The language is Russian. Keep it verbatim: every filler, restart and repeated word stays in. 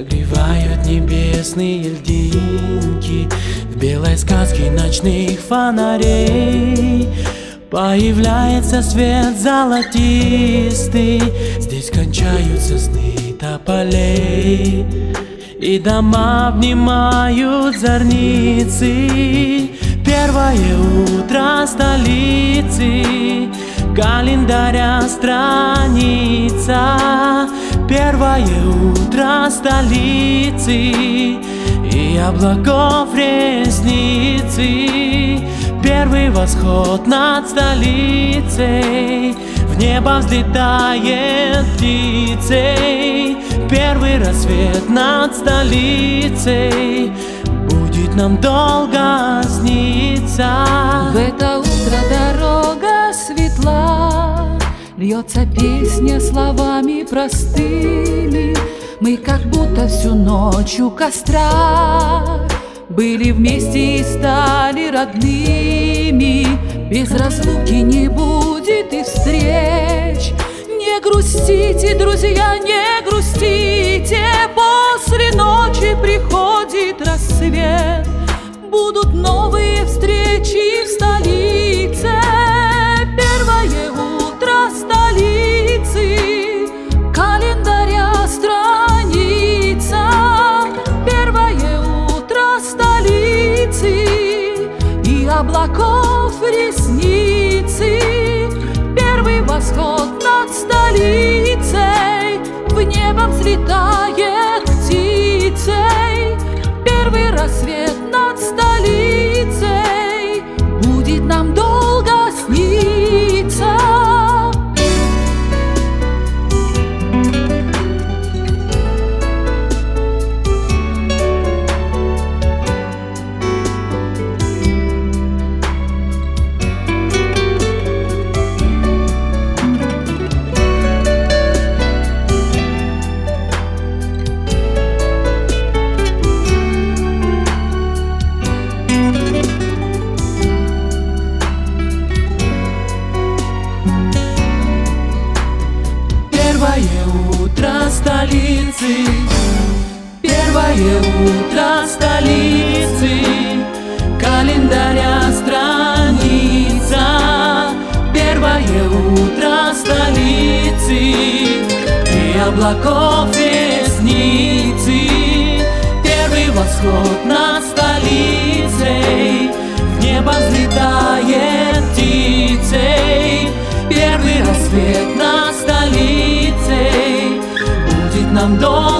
согревают небесные льдинки. В белой сказке ночных фонарей появляется свет золотистый. Здесь кончаются сны тополей, и дома обнимают зорницы. Первое утро столицы, календаря страница. Первое утро столицы, и облаков ресницы. Первый восход над столицей, в небо взлетает птицей. Первый рассвет над столицей будет нам долго сниться. В это утро дорога светла, льется песня словами простыми. Мы как будто всю ночь у костра были вместе и стали родными. Без разлуки не будет и встреч. Не грустите, друзья, не грустите. После ночи приходит рассвет. Будут новые встречи в столице. Первое утро столицы, календаря страница. Первое утро столицы, и облаков ресницы. Первый восход над столицей, в небо взлетает птицей. Первый рассвет над столицей будет нам долго сниться. Первое утро столицы, первое утро столицы, календаря страница. Первое утро столицы, и облаков ресницы. Первый восход над столицей, в небо взлетает птицей. Первый рассвет над столицей будет нам долго